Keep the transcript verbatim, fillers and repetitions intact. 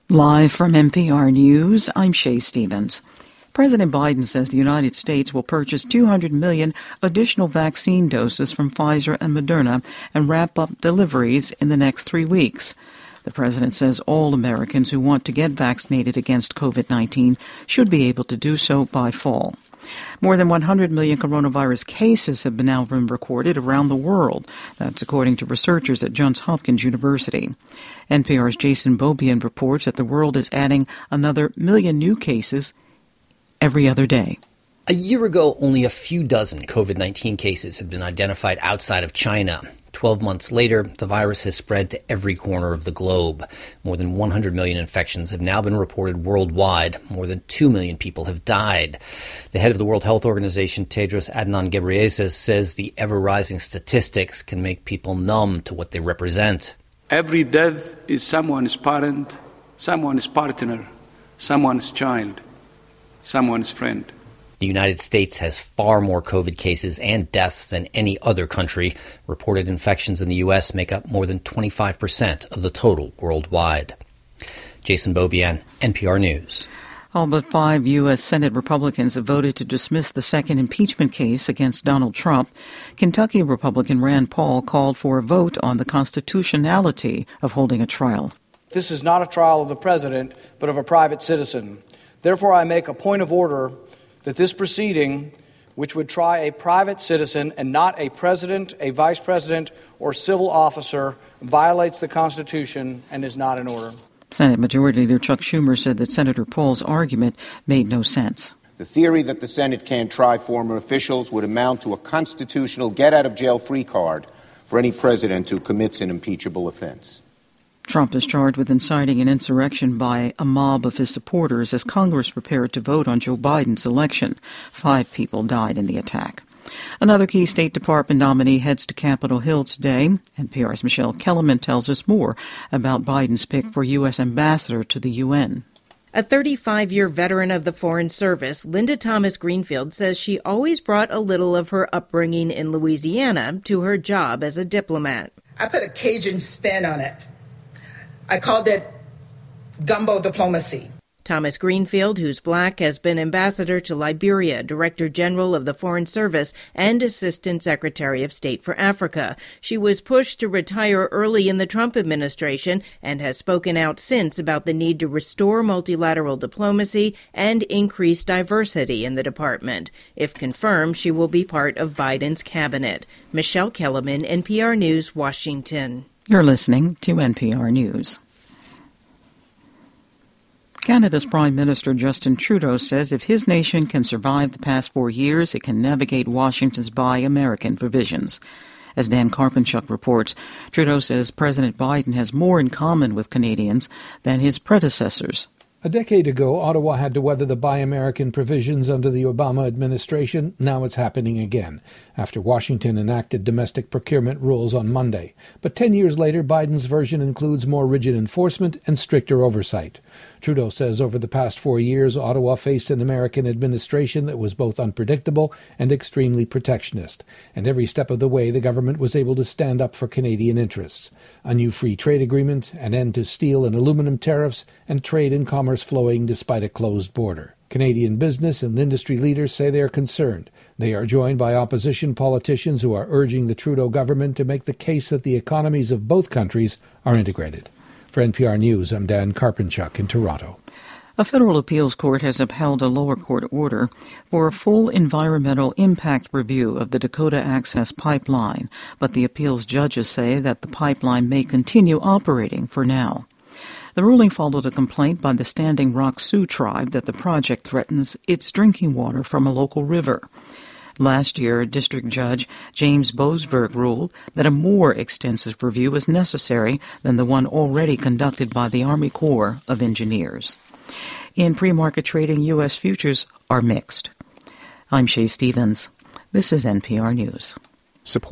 Live from N P R News, I'm Shay Stevens. President Biden says the United States will purchase two hundred million additional vaccine doses from Pfizer and Moderna and wrap up deliveries in the next three weeks. The president says all Americans who want to get vaccinated against covid nineteen should be able to do so by fall. More than one hundred million coronavirus cases have been now been recorded around the world. That's according to researchers at Johns Hopkins University. N P R's Jason Beaubien reports that the world is adding another million new cases every other day. A year ago, only a few dozen covid nineteen cases had been identified outside of China. Twelve months later, the virus has spread to every corner of the globe. More than one hundred million infections have now been reported worldwide. More than two million people have died. The head of the World Health Organization, Tedros Adhanom Ghebreyesus, says the ever-rising statistics can make people numb to what they represent. Every death is someone's parent, someone's partner, someone's child, someone's friend. The United States has far more COVID cases and deaths than any other country. Reported infections in the U S make up more than twenty-five percent of the total worldwide. Jason Beaubien, N P R News. All but five U S. Senate Republicans have voted to dismiss the second impeachment case against Donald Trump. Kentucky Republican Rand Paul called for a vote on the constitutionality of holding a trial. This is not a trial of the president, but of a private citizen. Therefore, I make a point of order that this proceeding, which would try a private citizen and not a president, a vice president, or civil officer, violates the Constitution and is not in order. Senate Majority Leader Chuck Schumer said that Senator Paul's argument made no sense. The theory that the Senate can't try former officials would amount to a constitutional get-out-of-jail-free card for any president who commits an impeachable offense. Trump is charged with inciting an insurrection by a mob of his supporters as Congress prepared to vote on Joe Biden's election. Five people died in the attack. Another key State Department nominee heads to Capitol Hill today. N P R's Michelle Kellerman tells us more about Biden's pick for U S ambassador to the U N. A thirty-five-year veteran of the Foreign Service, Linda Thomas Greenfield says she always brought a little of her upbringing in Louisiana to her job as a diplomat. I put a Cajun spin on it. I called it gumbo diplomacy. Thomas Greenfield, who's black, has been ambassador to Liberia, Director General of the Foreign Service, and Assistant Secretary of State for Africa. She was pushed to retire early in the Trump administration and has spoken out since about the need to restore multilateral diplomacy and increase diversity in the department. If confirmed, she will be part of Biden's cabinet. Michelle Kellerman, N P R News, Washington. You're listening to N P R News. Canada's Prime Minister Justin Trudeau says if his nation can survive the past four years, it can navigate Washington's Buy American provisions. As Dan Karpenchuk reports, Trudeau says President Biden has more in common with Canadians than his predecessors. A decade ago, Ottawa had to weather the Buy American provisions under the Obama administration. Now it's happening again, after Washington enacted domestic procurement rules on Monday. But ten years later, Biden's version includes more rigid enforcement and stricter oversight. Trudeau says over the past four years, Ottawa faced an American administration that was both unpredictable and extremely protectionist. And every step of the way, the government was able to stand up for Canadian interests. A new free trade agreement, an end to steel and aluminum tariffs, and trade and commerce flowing despite a closed border. Canadian business and industry leaders say they are concerned. They are joined by opposition politicians who are urging the Trudeau government to make the case that the economies of both countries are integrated. For N P R News, I'm Dan Karpenchuk in Toronto. A federal appeals court has upheld a lower court order for a full environmental impact review of the Dakota Access Pipeline, but the appeals judges say that the pipeline may continue operating for now. The ruling followed a complaint by the Standing Rock Sioux tribe that the project threatens its drinking water from a local river. Last year, District Judge James Boasberg ruled that a more extensive review is necessary than the one already conducted by the Army Corps of Engineers. In pre-market trading, U S futures are mixed. I'm Shay Stevens. This is N P R News.